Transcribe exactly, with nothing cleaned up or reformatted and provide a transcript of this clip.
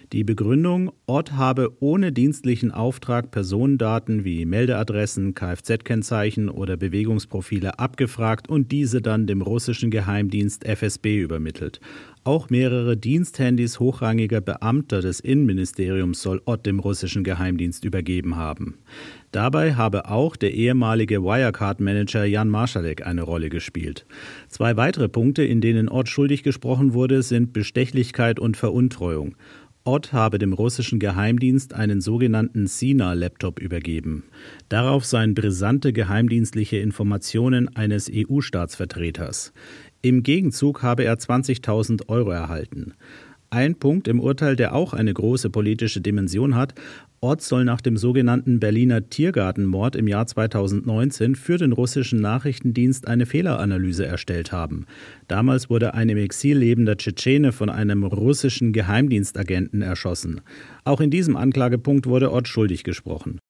Die Begründung: Ott habe ohne dienstlichen Auftrag Personendaten wie Meldeadressen, Kfz-Kennzeichen oder Bewegungsprofile abgefragt und diese dann dem russischen Geheimdienst F S B übermittelt. Auch mehrere Diensthandys hochrangiger Beamter des Innenministeriums soll Ott dem russischen Geheimdienst übergeben haben. Dabei habe auch der ehemalige Wirecard-Manager Jan Marschalek eine Rolle gespielt. Zwei weitere Punkte, in denen Ott schuldig gesprochen wurde, sind Bestechlichkeit und Veruntreuung. Ott habe dem russischen Geheimdienst einen sogenannten Sina-Laptop übergeben. Darauf seien brisante geheimdienstliche Informationen eines E U-Staatsvertreters. Im Gegenzug habe er zwanzigtausend Euro erhalten. Ein Punkt im Urteil, der auch eine große politische Dimension hat: Ott soll nach dem sogenannten Berliner Tiergartenmord im Jahr zweitausendneunzehn für den russischen Nachrichtendienst eine Fehleranalyse erstellt haben. Damals wurde ein im Exil lebender Tschetschene von einem russischen Geheimdienstagenten erschossen. Auch in diesem Anklagepunkt wurde Ott schuldig gesprochen.